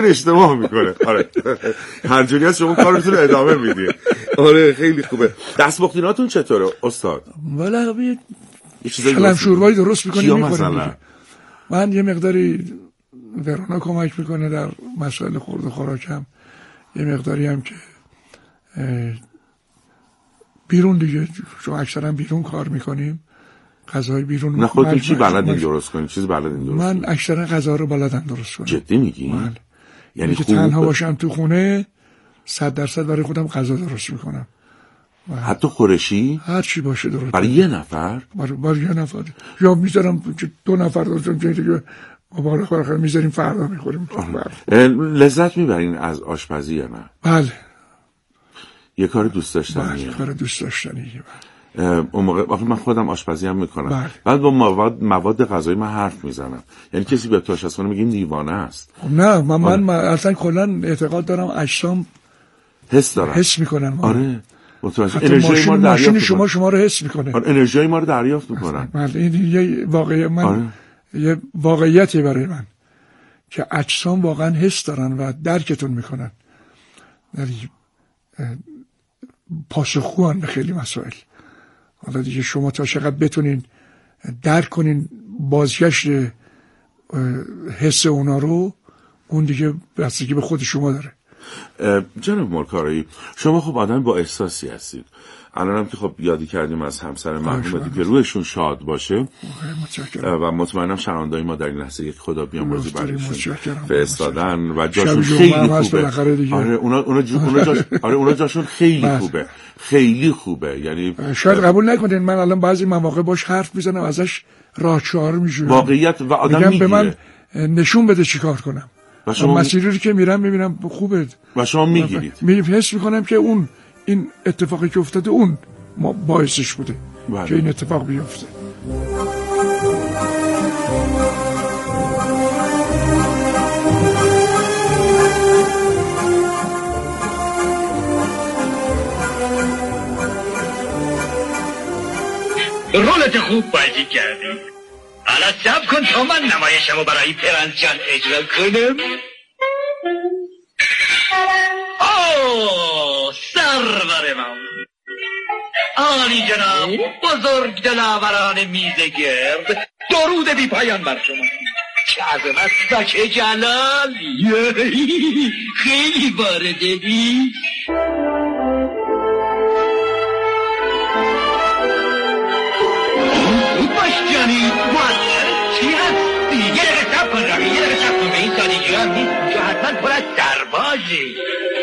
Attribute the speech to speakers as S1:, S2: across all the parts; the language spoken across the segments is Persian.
S1: اشتباه میکنه. آره هر جوری از شما کارتون ادامه میدید. آره خیلی خوبه. دستپختیناتون چطوره استاد؟
S2: والا
S1: یه چیزایی
S2: کلم شوربایی درست میکنیم
S1: مثلا
S2: من یه مقداری ورونا کمک میکنه در مسائل خورد و خوراکم، یه مقداری هم که بیرون دیگه، چون اکثرا بیرون کار میکنیم، غذای بیرون.
S1: نه خودتون چی بلدین درست کنین؟ چیز بلدین درست
S2: من
S1: کنین؟
S2: اکثرا غذا رو بلدم درست کنم.
S1: جدی میگی؟
S2: یعنی که تنها باشم تو خونه 100% برای خودم غذا درست میکنم.
S1: حتی خورشی؟
S2: هر چی باشه درست.
S1: برای یه نفر؟
S2: برای یه نفر. یا میذارم که 2 نفر درست کنم، دیگه بالاخره میذاریم فردا میخوریم.
S1: لذت میبرین از آشپزی یا نه؟
S2: بله.
S1: یه کار دوست داشتنیه.
S2: بله کار دوست داشتنیه.
S1: اون موقع آخه من خودم آشپزی هم میکنم.
S2: بله.
S1: بعد با مواد غذایی من حرف میزنم. یعنی کسی به تو آشپزی کنه میگه دیوانه است.
S2: نه من اصلا کلا اعتقاد دارم اجسام
S1: حس دارن،
S2: حس میکنن.
S1: آره متوجه. انرژی ما رو
S2: ماشین شما رو حس میکنه.
S1: آره انرژی ما رو دریافت میکنن.
S2: بله این یه واقعیت یه واقعیتی برای من که اجسام واقعا حس دارن و درکتون میکنن. یعنی پاسخگوان به خیلی مسائل. حالا دیگه شما تا چقدر بتونین درک کنین بازگشت حس اونا رو، اون دیگه بستگی به خود شما داره.
S1: جناب ملکارایی، شما خب آدم با احساسی هستید. الانم که خب یادی کردیم از همسر مرحوم که روحشون شاد باشه و مطمئنم شنوندای ما در این لحظه یک خدا بیامرزی برایشون فرستادن و جاشون خیلی خوبه. آره اونا جاشون خیلی خوبه، خیلی خوبه. یعنی
S2: شاید قبول نکنین من الان بعضی مواقع باش حرف میزنم ازش راهچار میشم،
S1: واقعیت و آدم میگه
S2: به من نشون بده چیکار کنم و شما مسیری رو که میرم میبینم خوبه
S1: و شما میگیرید.
S2: حس میکنم که این اتفاقی که افتاده اون باعثش بوده که این اتفاق بیفته.
S3: رولت خوب بازی کردی. حالا صبر کن تا من نمایشمو برای پرنس جان اجرا کنم. سرور من عالی جناب، بزرگ دلاوران میزگرد، درود بی پایان بر شما. چه عظمت و چه جلال، خیلی وارده بی. باش جانی چی هستی؟ یه دقیقه سب کن روی، یه دقیقه سب کن. به این سادگی هم نیست، اونجا حتما پر از سربازی.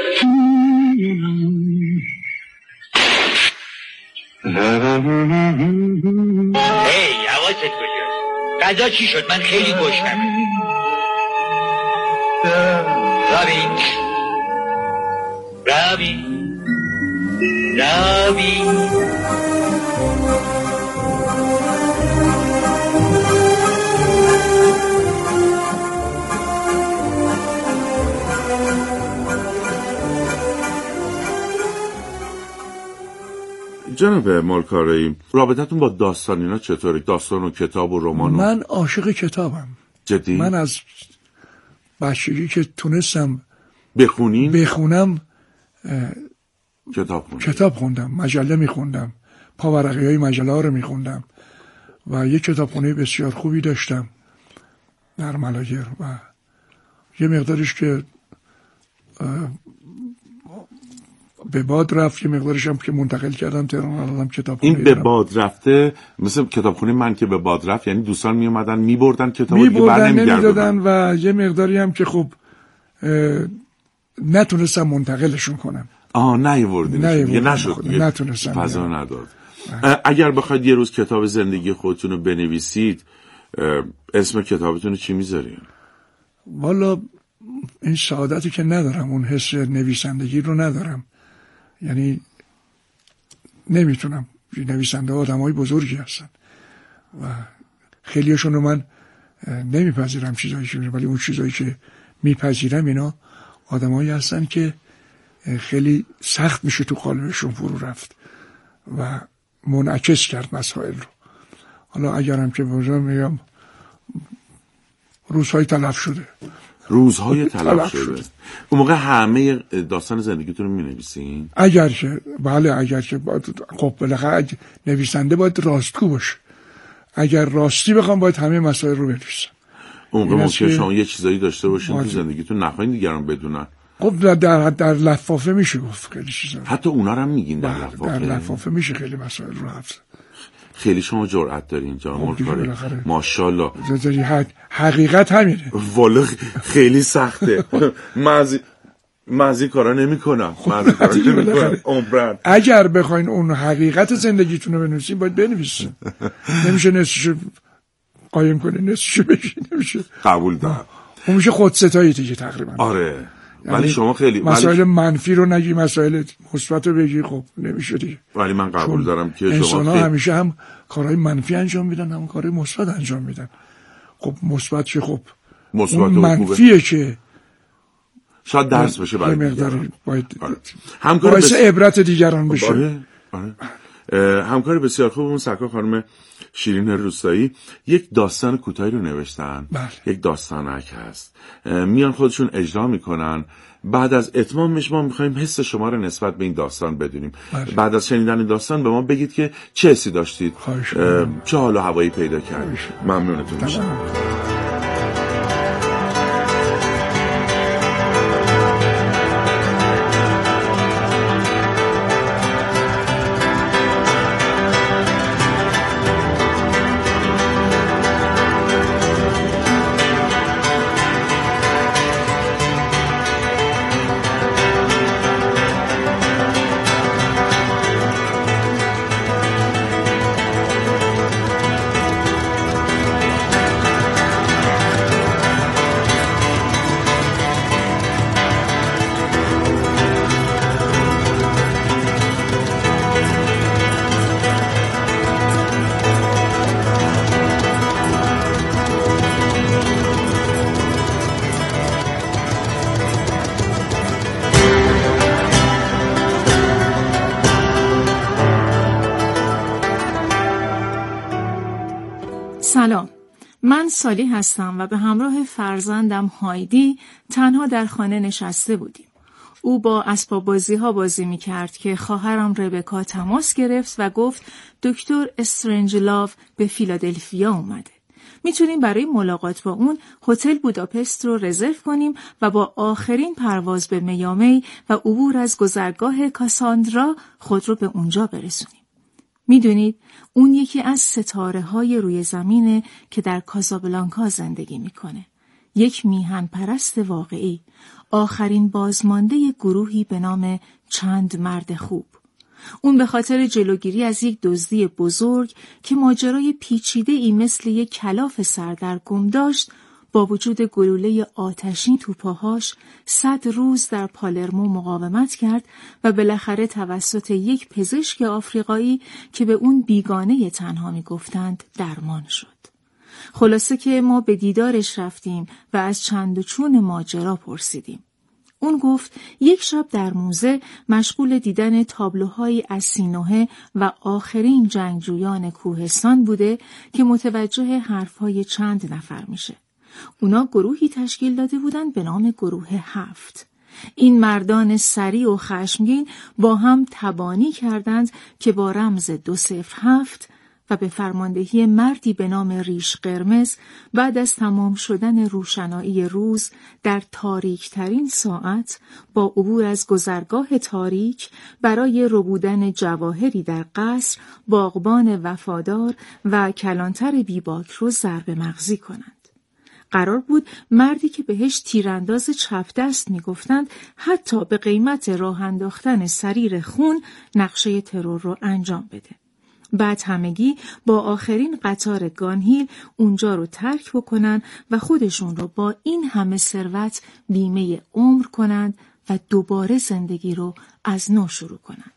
S3: حواست کجاست؟ غذا چی شد؟ من خیلی گشنم. رابین
S1: جناب ملکارایی، رابطتون با داستان اینا چطوره؟ داستان و کتاب و رمان؟
S2: من عاشق کتابم.
S1: جدی؟
S2: من از بچگی که تونستم بخونم کتاب خوندم، مجله میخوندم، پاورقی های مجله ها رو میخوندم و یک کتابخونه بسیار خوبی داشتم در ملایر و یه مقدارش که به باد رفت، یه مقدارش هم که منتقل کردم تهران الانم کتابخونه.
S1: این به باد رفته مثل کتابخونه من که به باد رفت، یعنی دوستان می اومدن میبردن کتابو دیگه
S2: نمیدادن و یه مقداری هم که خب نتونستم منتقلشون کنم.
S1: نیوردین یه نشد دیگه،
S2: نتونستم
S1: فضا نداد. اگر بخواید یه روز کتاب زندگی خودتون رو بنویسید، اسم کتابتون رو چی میذارین؟
S2: والا این سعادتی که ندارم، اون حس نویسندگی رو ندارم، یعنی نمیتونم. نویسنده آدمای بزرگی هستن و خیلیشون رو من نمیپذیرم چیزایی که ولی اون چیزایی که میپذیرم اینا آدمایی هستن که خیلی سخت میشه تو قالبشون فرو رفت و منعکس کرد مسائل رو. حالا اگرم که بازم میگم روزهای تلف شده
S1: روزهای تلخ شده. اون موقع همه داستان زندگیتون رو می‌نویسین؟
S2: اگر که خب بالاخره نویسنده باید راستگو باشه. اگر راستی بخوام باید همه مسائل رو بنویسم.
S1: اون موقع ممکنه شما یه چیزایی داشته باشین تو زندگیتون نخواین دیگران بدونن.
S2: خب در لفافه میشه گفت خیلی چیزا.
S1: حتی اونا رو هم میگین در لفافه؟
S2: در لفافه میشه خیلی مسائل رو حفظ.
S1: خیلی شما جرأت دارین جناب ملکاری، ماشاءالله.
S2: حقیقت همینه.
S1: والا خیلی سخته. مازی کارا نمیکنم. عمرن.
S2: اگر بخواین اون حقیقت زندگیتون رو بنویسین باید بنویسین. نمیشه نصفش قایم کنه نصفش بگین، نمیشه.
S1: قبول دارم.
S2: اون میشه خودستایی دیگه تقریبا.
S1: آره. ولی شما خیلی
S2: مسائل منفی رو نگی، مسائل مثبت رو بگی، خب نمیشه دیگه.
S1: ولی من قبول دارم که شما
S2: انسان‌ها همیشه هم کارهای منفی انجام میدن هم کارهای مثبت انجام میدن. خب مثبت چه؟ خب مثبت و منفیه که
S1: شاید درس بشه برای دیگران.
S2: باعث عبرت دیگران بشه.
S1: همکار بسیار خوب اون سرکار خانم شیرین روستایی یک داستان کوتاهی رو نوشتن. یک داستانک هست، میان خودشون اجرا میکنن. بعد از اتمامش ما میخوایم حس شما رو نسبت به این داستان بدونیم. بعد از شنیدن داستان به ما بگید که چه حسی داشتید، چه حال و هوایی پیدا کردید. ممنونتون میشم.
S4: سلام، من سالی هستم و به همراه فرزندم هایدی تنها در خانه نشسته بودیم. او با اسباب بازی‌ها بازی می‌کرد که خواهرم ربکا تماس گرفت و گفت دکتر استرنجلاو به فیلادلفیا اومده. میتونیم برای ملاقات با اون هتل بوداپست رو رزرو کنیم و با آخرین پرواز به میامی و عبور از گذرگاه کاساندرا خود رو به اونجا برسونیم. میدونید اون یکی از ستاره‌های روی زمینه که در کازابلانکا زندگی میکنه. یک میهن پرست واقعی، آخرین بازمانده گروهی به نام چند مرد خوب. اون به خاطر جلوگیری از یک دزدی بزرگ که ماجرای پیچیده‌ای مثل یک کلاف سردرگم داشت، با وجود گلوله آتشین تو پاهاش 100 روز در پالرمو مقاومت کرد و بالاخره توسط یک پزشک آفریقایی که به اون بیگانه تنها میگفتند درمان شد. خلاصه که ما به دیدارش رفتیم و از چند و چون ماجرا پرسیدیم. اون گفت یک شب در موزه مشغول دیدن تابلوهایی از سینوحه و آخرین جنگجویان کوهستان بوده که متوجه حرفهای چند نفر میشه. اونا گروهی تشکیل داده بودند به نام گروه 7. این مردان سریع و خشمگین با هم تبانی کردند که با رمز 207 و به فرماندهی مردی به نام ریش قرمز بعد از تمام شدن روشنایی روز در تاریکترین ساعت با عبور از گذرگاه تاریک برای ربودن جواهری در قصر باغبان وفادار و کلانتر بیباک رو ضرب مغزی کنند. قرار بود مردی که بهش تیرانداز چپ دست میگفتند حتی به قیمت راه انداختن سریر خون نقشه ترور رو انجام بده. بعد همگی با آخرین قطار گانهیل اونجا رو ترک بکنن و خودشون رو با این همه ثروت بیمه عمر کنند و دوباره زندگی رو از نو شروع کنند.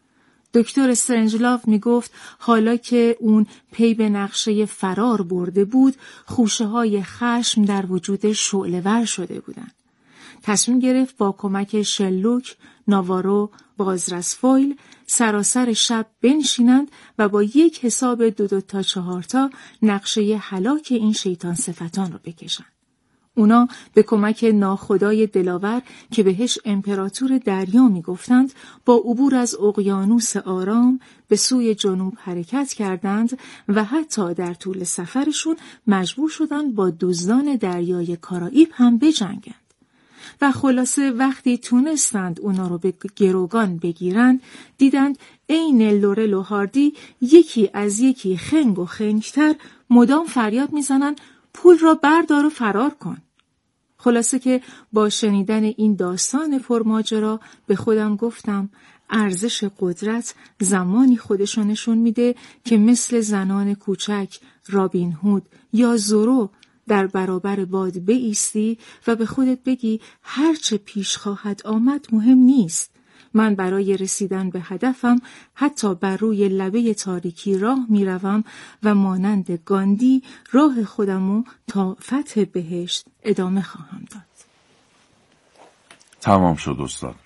S4: دکتر استرنجلاو میگفت حالا که اون پی به نقشه فرار برده بود، خوشه‌های خشم در وجود شعله‌ور شده بودند. تصمیم گرفت با کمک شلوک، ناوارو، بازرسفویل سراسر شب بنشینند و با یک حساب 2 تا 4 نقشه هلاک این شیطان صفتان رو بکشند. اونا به کمک ناخدای دلاور که بهش امپراتور دریا میگفتند با عبور از اقیانوس آرام به سوی جنوب حرکت کردند و حتی در طول سفرشون مجبور شدند با دزدان دریای کارائیب هم بجنگند. و خلاصه وقتی تونستند اونا رو به گروگان بگیرن دیدند عین لورل و هاردی یکی از یکی خنگ و خنگتر مدام فریاد میزنن پول را بردار و فرار کن. خلاصه که با شنیدن این داستان پرماجرا به خودم گفتم ارزش قدرت زمانی خودشو نشون میده که مثل زنان کوچک رابین هود یا زورو در برابر باد بایستی و به خودت بگی هرچه پیش خواهد آمد مهم نیست. من برای رسیدن به هدفم حتی بر روی لبه تاریکی راه میروم و مانند گاندی راه خودمو تا فتح بهشت ادامه خواهم داد.
S1: تمام شد استاد.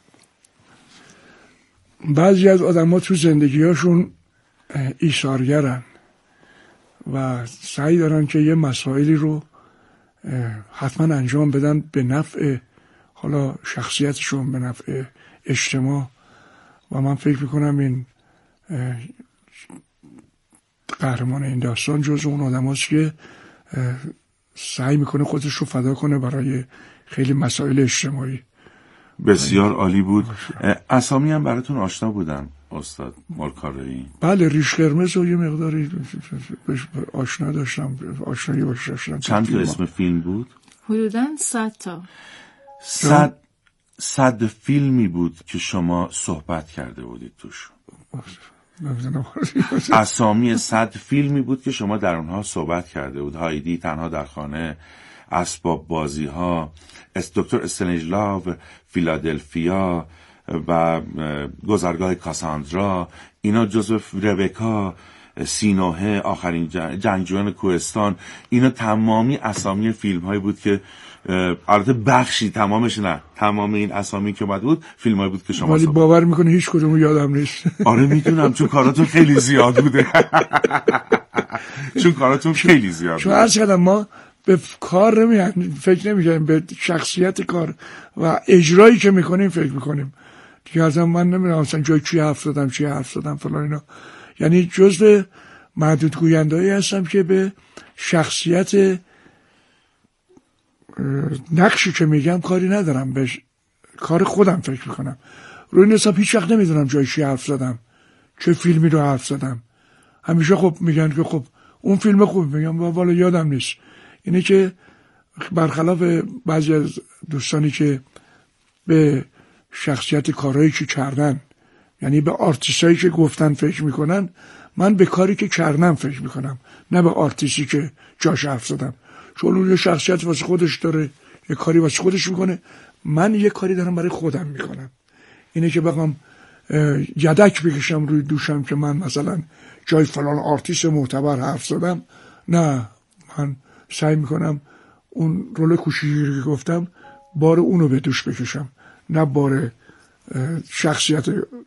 S2: بعضی از آدم‌ها تو زندگی‌هاشون ایثارگرن و سعی دارن که یه مسائلی رو حتما انجام بدن به نفع حالا شخصیتشون، به نفع اجتماع. و من فکر میکنم این قهرمان این داستان جز اون آدم هاست که سعی میکنه خودش رو فدا کنه برای خیلی مسائل اجتماعی.
S1: بسیار عالی بود. اسامی هم براتون آشنا بودن استاد مالکارایی؟
S2: بله، ریش قرمز و یه مقداری آشنا داشتم، آشنایی باش داشتم.
S1: چند تا اسم فیلم بود؟
S4: حدوداً 100 تا.
S1: 100 فیلمی بود که شما صحبت کرده بودید توش. اسامی 100 فیلمی بود که شما در اونها صحبت کرده بود. هایدی، تنها در خانه، اسباب بازی ها، دکتر استنیسلاو، فیلادلفیا و گذرگاه کاساندرا، اینا جزو ربکا، سینوهه، آخرین جنگجویان کوهستان، اینا تمامی اسامی فیلم هایی بود که البته بخشی، تمامش نه، تمام این اسامی که اومد بود فیلم هایی بود که شما
S2: ولی باور میکنه هیچ کدومو یادم نیست.
S1: آره میدونم، چون کاراتون خیلی زیاد بوده. چون
S2: هر چقدر ما به کار فکر نمی‌کنیم، به شخصیت کار و اجرایی که میکنیم فکر میکنیم. دیگه ازم من نمیدونم اصلا جای چی حرف زدم فلان اینا. یعنی جزء محدود گوینده‌ای هستم که به شخصیت نقشی که میگم کاری ندارم، به کار خودم فکر میکنم. روی این حساب هیچ وقت نمیدونم جای چی حرف زدم، چه فیلمی رو حرف زدم. همیشه خب میگن که خب اون فیلم خوب، میگم والا یادم نیست. اینه که برخلاف بعضی از دوستانی که به شخصیت کارهایی که کردن، یعنی به آرتیستایی که گفتن فکر میکنن، من به کاری که کردم فکر میکنم، نه به آرتیستی که جاش حرف زدم. چون اون یه شخصیت واسه خودش داره، یه کاری واسه خودش میکنه، من یه کاری دارم برای خودم میکنم. اینه که بخوام یدک بکشم روی دوشم که من مثلا جای فلان آرتیست معتبر حرف زدم، نه، من سعی میکنم اون رول کوچیکی که گفتم بار اونو به دوش بکشم، نه بار شخصیت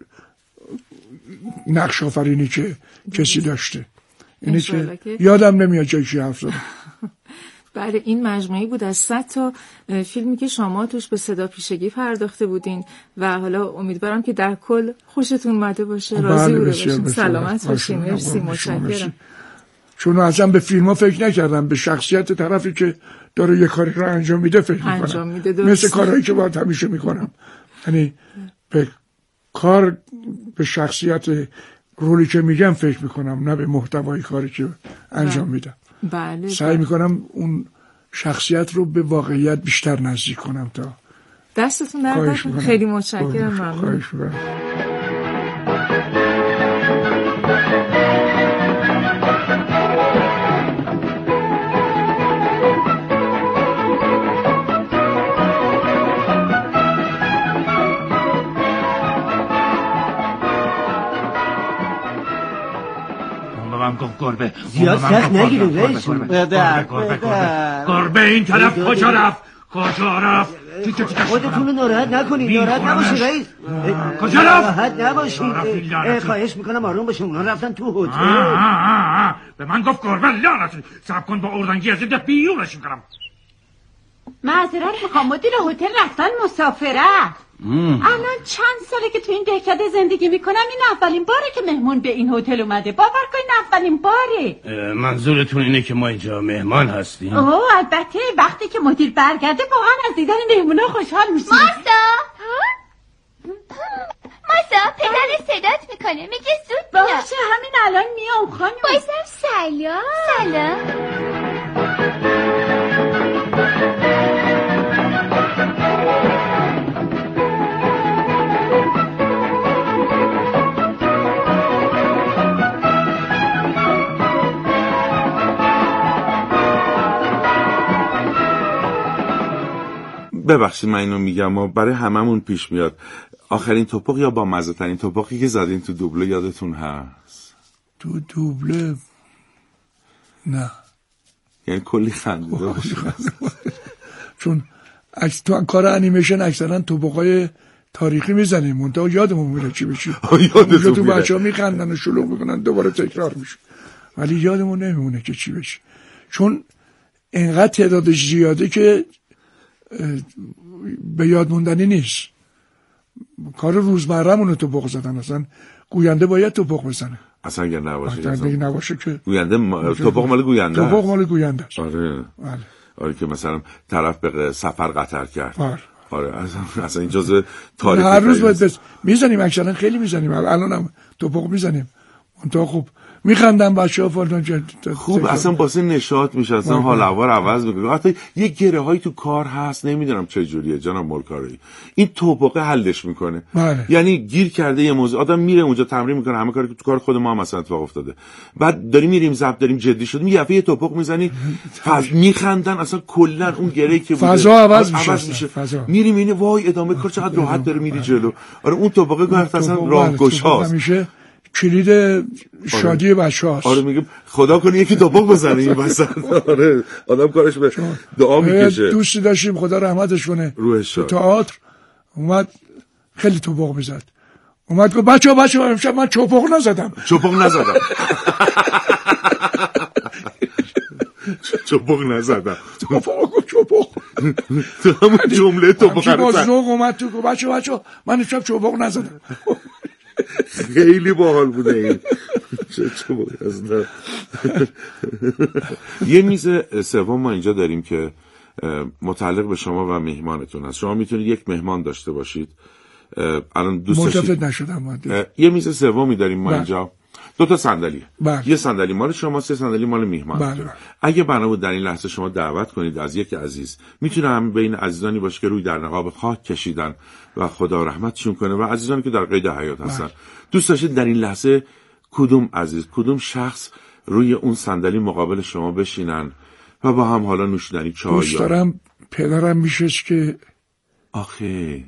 S2: نقش آفرینی که کسی داشته. اینه که یادم نمیاد جای چی حرف زدم.
S4: بله، این مجموعی بود از 100 تا فیلمی که شما توش به صدا پیشگی پرداخته بودین و حالا امیدوارم که در کل خوشتون اومده باشه، راضی بوده باشین، سلامت باشین. مرسی، متشکرم.
S2: چون اصلا به فیلم ها فکر نکردم، به شخصیت طرفی که داره یه کاری رو انجام میده فکر میکنم، مثل کارهایی که باید همیشه میکنم. یعنی به کار، به شخصیت رولی که میگم فکر میکنم، نه به محتوای کاری که انجام میدم.
S4: بله،
S2: سعی میکنم اون شخصیت رو به واقعیت بیشتر نزدیک کنم. تا
S4: دستتون درد نکنه. خیلی متشکرم. ممنون.
S3: گربه
S5: زیاد سخت نگیریم رئیس.
S3: گربه این طرف کجا رفت؟
S5: خودتون رو ناراحت نکنید، ناراحت نباشید رئیس.
S3: کجا رفت؟
S5: ناراحت نباشید، خواهش میکنم آروم باشید. اونا رفتن تو هتل.
S3: به من گفت گربه لعنتی. صبر کن، با اردنگی از اینجا بیرونش میکنم.
S6: معذرت میخوام مدیر هتل رفتن مسافرت. الان چند ساله که تو این دهکده زندگی میکنم، این اولین باره که مهمون به این هتل اومده. باور کن اولین باره.
S7: منظورتون اینه که ما اینجا مهمان هستیم؟
S6: اوه البته وقتی که مدیر برگرده واقعا از دیدن مهمونا خوشحال میشیم.
S8: ماسا پدر صدات میکنه، میگه زود بیا.
S6: باشه همین الان میام خانم.
S8: بایستم. سلام.
S1: ببخشید من اینو میگم، ما برای هممون پیش میاد آخرین توپق یا با مزه ترین توپقی که زدین تو دوبله یادتون هست؟
S2: تو دوبله نه،
S1: یعنی کلی خندیده باشید.
S2: چون تو کار انیمیشن اکثرا توپقای تاریخی میزنیم منتها یادمون میره چی بشه. اونجا تو بچه ها میخندن و شلوغ میکنن دوباره تکرار میشه، ولی یادمون نمیمونه که چی بشه، چون اینقدر تعدادش زیاده که به یاد موندنی نیست. کار روزمره‌مونه توپق زدن، اصلا گوینده باید توپق بزنه.
S1: اصلا اگر نباشه
S2: نباشه که
S1: گوینده توپق مال گوینده است.
S2: توپق مال گوینده است.
S1: آره که مثلا طرف به سفر قطر کرد. آره اصلا این جزء
S2: تاریخ. هر روز باید میزنیم، اکثرا خیلی میزنیم، الانم توپق میزنیم. اونتا خوب میخندن بچه‌ها فلان
S1: خوب، اصلا واسه نشاط میشه، اصلا حال هوا رو عوض میکنه. حتی یه گره هایی تو کار هست، نمیدونم چه جوریه جناب ملکاری، این توپقه حلش میکنه. یعنی گیر کرده یه موضوع، آدم میره اونجا تمرین میکنه همه کاری که تو کار خود ما هم مثلا اتفاق افتاده، بعد داریم میریم ضبط داریم جدی شدیم یه دفعه توپق میزنی میخندن، اصلا کلا اون گره‌ای که
S2: فضا عوض میشه.
S1: میریم اینه وای ادامه کار چقدر راحت داره میری جلو. آره اون توپقه گفت اصلا راهگشاست،
S2: کلید شادی بچه‌هاست.
S1: آره میگم خدا کنه یکی توپق بزنه این وسط. آره آدم کارش به دعا میکشه.
S2: دوستی داشتیم خدا رحمتش کنه
S1: روحش
S2: تو تئاتر اومد خیلی توپق میزد، اومد گفت بچه‌ها امشب من توپق نزدم.
S1: توپق نزدم. تو همون جمله توپق
S2: رو باز ذوق اومد تو گفت بچه‌ها من امشب توپق نزدم.
S1: خیلی باحال بوده این. یه میز سوم ما اینجا داریم که متعلق به شما و مهمانتون است. شما میتونید یک مهمان داشته باشید. الان دوست
S2: ملتفت نشدم.
S1: یه میز سومی داریم ما اینجا، 2 صندلی. یه صندلی مال شما، 3 صندلی مال مهمان. اگه بنا بود در این لحظه شما دعوت کنید از یک عزیز، میتونه هم بین عزیزانی باشه که روی در نقاب خاک کشیدن و خدا رحمتشون کنه و عزیزانی که در قید حیات هستن. دوست داشتید در این لحظه کدوم عزیز، کدوم شخص روی اون صندلی مقابل شما بشینن و با هم حالا نوشیدنی چای؟
S2: دوست دارم پدرم میشش که
S1: آخه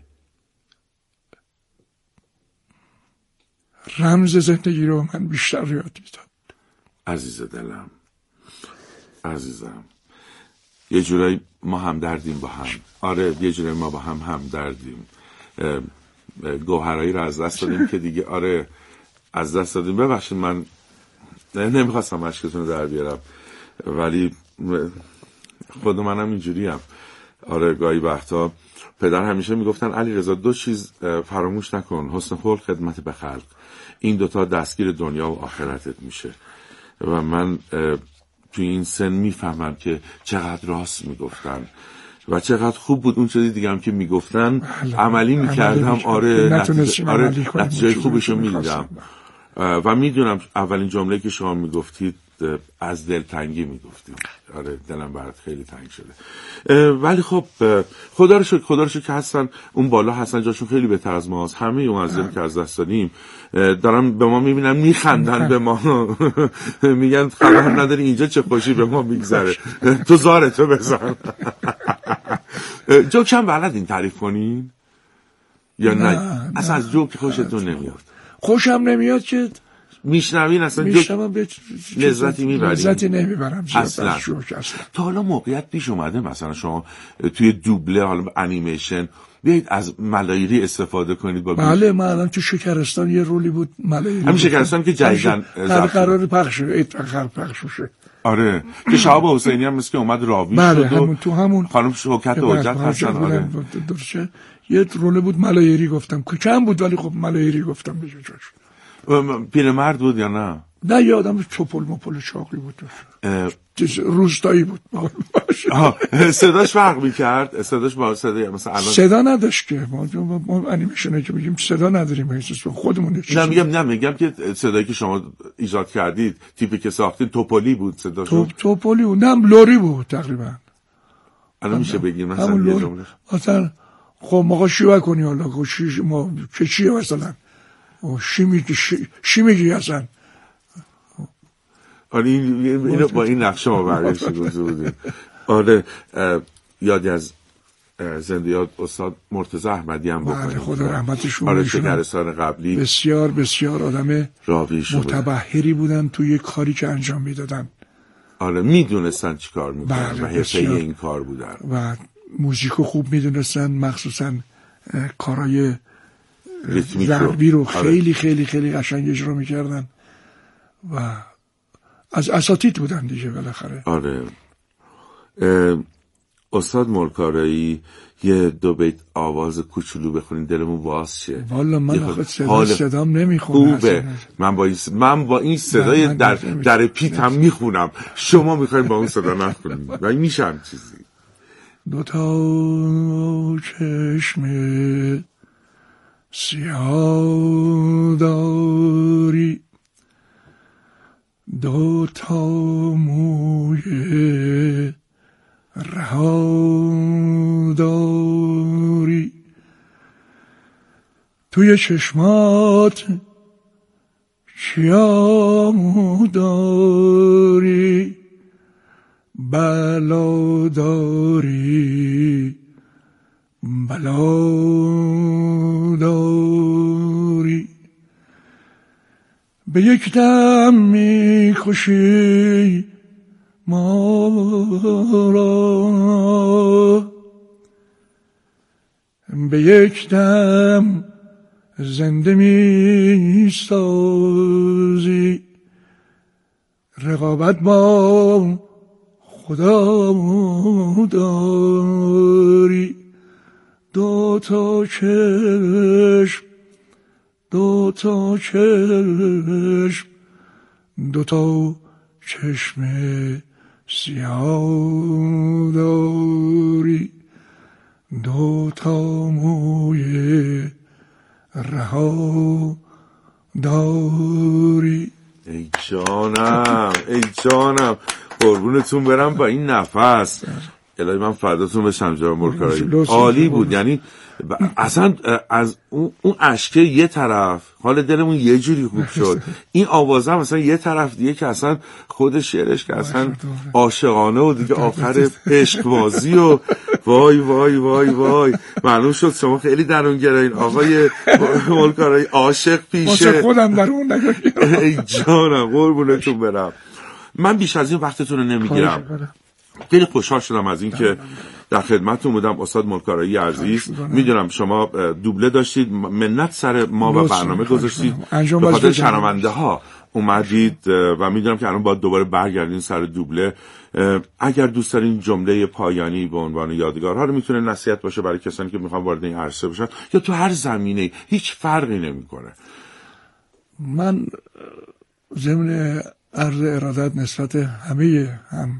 S2: رمز زندگی رو من بیشتر یاد میداد.
S1: عزیز دلم، عزیزم، یه جورایی ما هم دردیم با هم. آره یه جورایی ما با هم دردیم. گوهرایی رو از دست دادیم که دیگه آره از دست دادیم. ببخشید من نمیخواستم اشکتون رو در بیارم، ولی خود منم اینجوریم. آره گاهی وقتا پدر همیشه میگفتن علی رضا 2 چیز فراموش نکن، حسن خلق، خدمت به خلق، این 2 تا دستگیر دنیا و آخرتت میشه. و من توی این سن میفهمم که چقدر راست میگفتن و چقدر خوب بود اون چیزی دیگه هم که میگفتن عملی میکردم. آره نتیجه خوبشو میدیدم و میدونم اولین جمله که شما میگفتید از دلتنگی میگفتیم. آره دلم برات خیلی تنگ شده، ولی خب خدا رو شکر که هستن اون بالا، هستن جاشون خیلی بهتر از ماست. همه اون عزیزانی که از دست دادیم دارن به ما میبینن میخندن به ما میگن خبر نداری اینجا چه خوشی به ما میگذره، تو زارتو بزن. جوک هم بلدین تعریف کنین یا نه؟ اصلا از جوک خوشتون نمیاد؟
S2: خوشم نمیاد که
S1: میشنوین اصلا لذتی میبرین؟
S2: لذتی نمیبرم
S1: اصلا. تا حالا موقعیت پیش اومده مثلا شما توی دوبله حالا انیمیشن بیایید از ملایری استفاده کنید با
S2: بله من الان تو شکرستان یه رولی بود ملایری،
S1: همین شکرستان که جدیدن
S2: قرار پخش شه.
S1: آره که شهاب حسینی هم مثل که اومد راوی
S2: بله،
S1: شد و
S2: همون تو همون
S1: خانم شوکت حجت هستن. آره
S2: درسته یه روله بود ملایری گفتم که کم بود ولی خب ملایری گفتم به جاش.
S1: پیرمرد بود یا نه؟
S2: نه یه آدم چپل مپل چاقی بود، روستایی بود.
S1: صداش فرق میکرد؟ صداش با صدای مثلا الان
S2: صدا نداشت که ما انیمیشنه که میگیم صدا نداریم احساس خودمون.
S1: نه میگم که صدایی که شما ایجاد کردید تیپی که ساختید توپلی بود صداش؟
S2: توپلی بود، نه لوری بود تقریبا.
S1: الان میشه بگیم مثلا
S2: مثلا خب ما شیوه کنی حالا ما که چیه مثلا شیمیگی اصلا.
S1: آره اینو با این نقشه ما برگشت گذاشتیم. آره یادی از زندیات استاد مرتضی احمدی هم بکنیم.
S2: خدا رحمتشون.
S1: آره شکرستان قبلی
S2: بسیار بسیار آدم متبحری بودن توی کاری که انجام میدادن.
S1: آره میدونستن چی کار میکنن و حرفه‌ای این کار بودن
S2: و موزیکو خوب میدونستن، مخصوصا کارهای ضربی رو خیلی خیلی خیلی قشنگ اجرا میکردن و از اساتید بودن دیگه بالاخره.
S1: آره استاد ملکارایی یه دو بیت آواز کوچولو بخونین دلمون باز شه.
S2: والا من صدام نمیخونه
S1: خوبه. من با این صدای در پیتم میخونم، شما میخواین با اون صدا نخونین و این میشم چیزی.
S2: دوتا چشم سیاه داری، دوتا موی رها داری، توی چشمات چیا داری، بلا داری بلا داری، به یک دم می‌کشی ما را، به یک دم زنده می‌سازی، رقابت با خدا داری، دوتا چشم دوتا چشم دوتا چشم سیاه داری، دوتا موی رها داری.
S1: ای جانم قربونتون برم با این نفس. الهی من فداتون بشم جناب ملکارایی، عالی بود. یعنی اصلا از اون اشکه یه طرف حال دلمون یه جوری خوب شد، این آوازه هم مثلا یه طرف دیگه که اصلا خود شعرش که اصلا عاشقانه و دیگه آخر عشق‌بازی و وای وای وای وای. معلوم شد شما خیلی درونگرایین آقای ملکارایی، عاشق پیشه.
S2: واسه خودم درون نگاهی.
S1: ای جانم قربونتون برم. من بیش از این وقتتون رو نمیگیرم. خیلی خوشحال شدم از این که در خدمتتون بودم استاد ملکارایی عزیز. میدونم شما دوبله داشتید، منت سر ما و برنامه گذاشتید، به خاطر شنونده ها اومدید و میدونم که الان باید دوباره برگردین سر دوبله. اگر دوست دارین جمله پایانی به عنوان یادگارها رو میتونه نصیحت باشه برای کسانی که میخوان وارد این عرصه بشن یا تو هر زمینه، هیچ فرقی نمیکنه.
S2: من ضمن عرض ارادت نسبت همه هم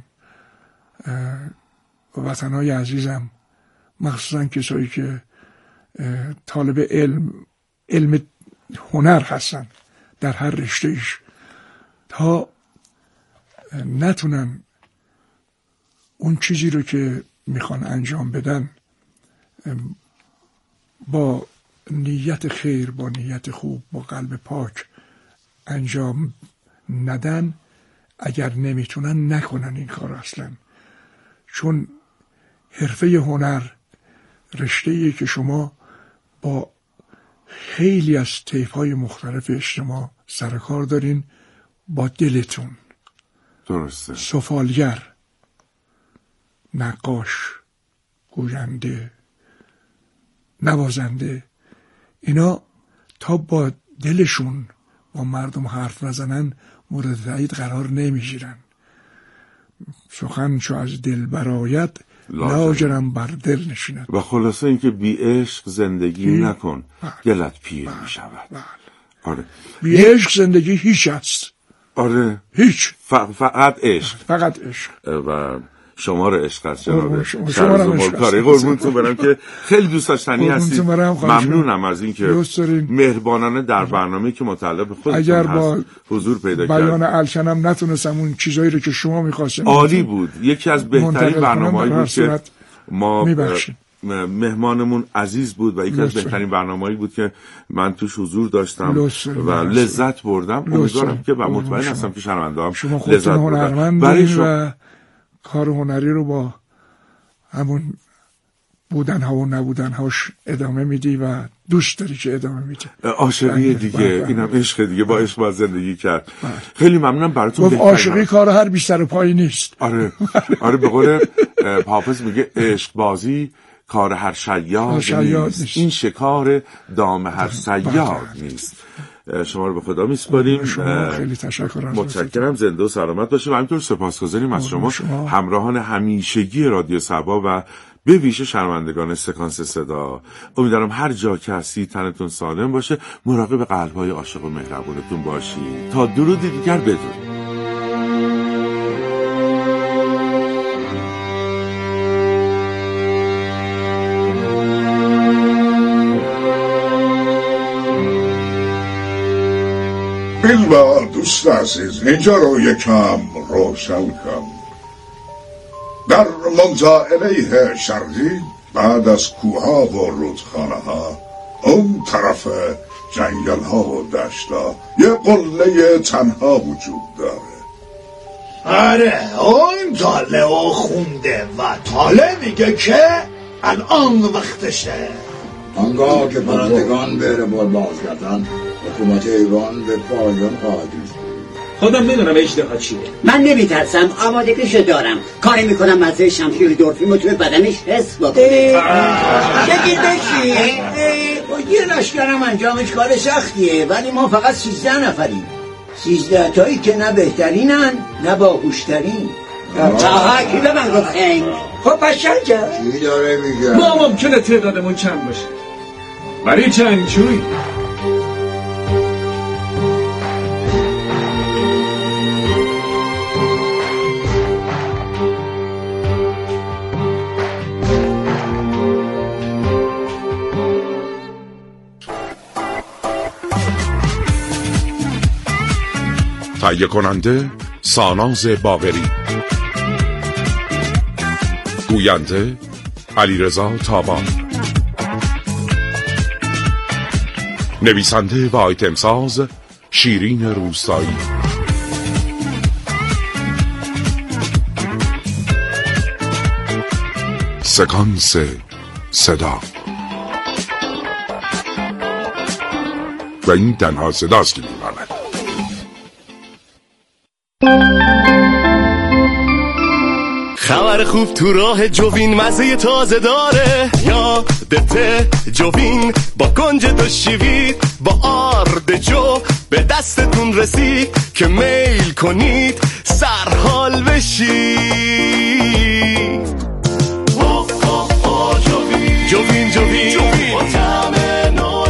S2: وطنهای عزیزم، مخصوصا کسایی که طالب علم هنر هستن در هر رشته ایش، تا نتونن اون چیزی رو که میخوان انجام بدن با نیت خیر، با نیت خوب، با قلب پاک انجام ندن، اگر نمیتونن نکنن این کار اصلا. چون حرفه هنر رشته‌ایه که شما با خیلی از طیف‌های مختلف اجتماع سر کار دارین، با دلتون.
S1: درسته.
S2: سفالگر، نقاش، گوینده، نوازنده، اینا تا با دلشون با مردم حرف نزنن مورد تایید قرار نمیگیرن. سخن چو از دل برآید لاجرم بر دل نشیند.
S1: و خلاصه اینکه بی عشق زندگی نکن، دلت پیر می شود. آره.
S2: بی عشق زندگی هیچ است.
S1: آره
S2: هیچ.
S1: فقط عشق.
S2: فقط عشق.
S1: و شما رو عشق است جناب
S2: شما رو
S1: ملکاری، قربونتون برم که خیلی دوست داشتنی هستید. ممنونم از اینکه مهربانانه در برنامه‌ای که متعلق به خودتون هست حضور پیدا کردید.
S2: بیان الکنم نتونستم اون چیزایی رو که شما می‌خواستید.
S1: عالی بود، یکی از بهترین برنامه‌هایی بود که ما مهمانمون عزیز بود و یکی از بهترین برنامه‌هایی بود که من توش حضور داشتم و لذت بردم. امیدوارم که و مطمئن هستم که شنونده‌ام لذت بردن.
S2: برای شما کار هنری رو با همون بودن ها و نبودن هاش ادامه میدی و دوست داری که ادامه میدی.
S1: عاشقی دیگه، اینم عشق دیگه، با عشق باید زندگی کرد. خیلی ممنونم براتون.
S2: عاشقی کار هر بی سر پایی نیست.
S1: آره به قول حافظ میگه عشق بازی کار هر شیاد نیست، این شکار دام هر صیاد نیست. شما رو به خدا میسپاریم.
S2: خیلی تشکر.
S1: متشکرم، زنده و سلامت باشید. و همینطور سپاسگزاریم از شما همراهان همیشگی رادیو صبا و به ویژه شنوندگان سکانس صدا. امیدوارم هر جا که هستید تنتون سالم باشه، مراقب قلب‌های عاشق و مهربونتون باشید. تا درودی دیگر بدرود.
S9: بیلبا دوست عزیز، اینجا رو یکم روشن کن. در منطقه شرقی بعد از کوها و رودخانه ها، اون طرف جنگل ها و دشتا، یه قله تنها وجود داره.
S3: آره اون تاله و خونده و تاله میگه که الان وقتشه.
S10: آنگاه که پرندگان به ربال بازگردن، حکومت ایران به پایان خواهد رسید.
S11: خودم میدونم اشتها چیه.
S5: من نمیترسم، آمادگیشو دارم. کاری میکنم مزه شمشیر دورفیمو توی بدنش حس بکنه. بگیر بشین. یه لشکرم انجامش کار سختیه، ولی ما فقط 13 نفریم. 13 تایی که نه بهترینن نه باهوشترین. آها کی به من گفت خنگ؟ خب بشر کرد.
S10: چی داره میگه؟
S11: ما ممکنه تعدادمون چند باشه، ولی چند چوی.
S1: تهیه کننده ساناز باقری، گوینده علیرضا تابان، نویسنده و آیتمساز شیرین روستایی، سکانس صدا. و این تنها صداست که می‌ماند.
S12: خبر خوب تو راه جوین مزه تازه داره، یادته جوین با گنج دو شیوید با آرد جو به دستتون رسید که میل کنید سرحال بشید. جوین جوین با طعم نو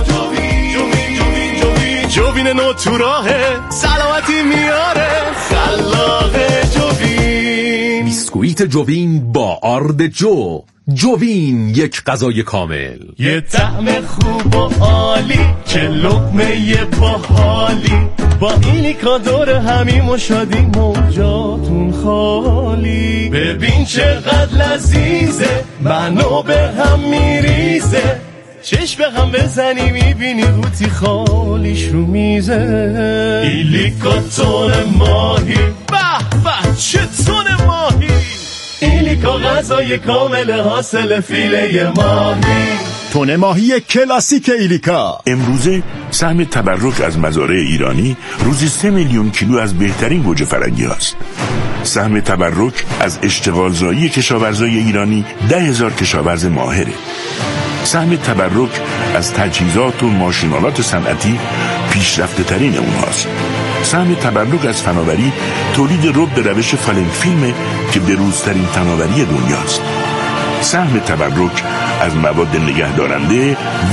S12: جوین نو تو راه سلامتی میاره، خلاق جوین.
S13: بیسکویت جوین با آرد جو. جوین یک غذای کامل،
S12: یه طعم خوب و عالی که لقمه باحالی، با ایلیکا دور همیم و شادی موجاتون خالی. ببین چقدر لذیذه، منو به هم میریزه، چشم به هم بزنی میبینی قوطی خالیش رو میزه. ایلیکا تون ماهی، به به چه تون ماهی، ایلیکا غذای کامل حاصل فیله ماهی.
S14: تون ماهی کلاسیک ایلیکا.
S15: امروزه سهم تبرک از مزارع ایرانی روزی 3 میلیون کیلو از بهترین گوجه فرنگی هست. سهم تبرک از اشتغالزایی کشاورزای ایرانی 10,000 کشاورز ماهره. سهم تبرک از تجهیزات و ماشینالات صنعتی پیشرفته ترین اونهاست. سهم تبرک از فناوری تولید رب به روش فالنگ فیلم که بروزترین فناوری دنیاست. سهم تبرک از مواد نگهدارنده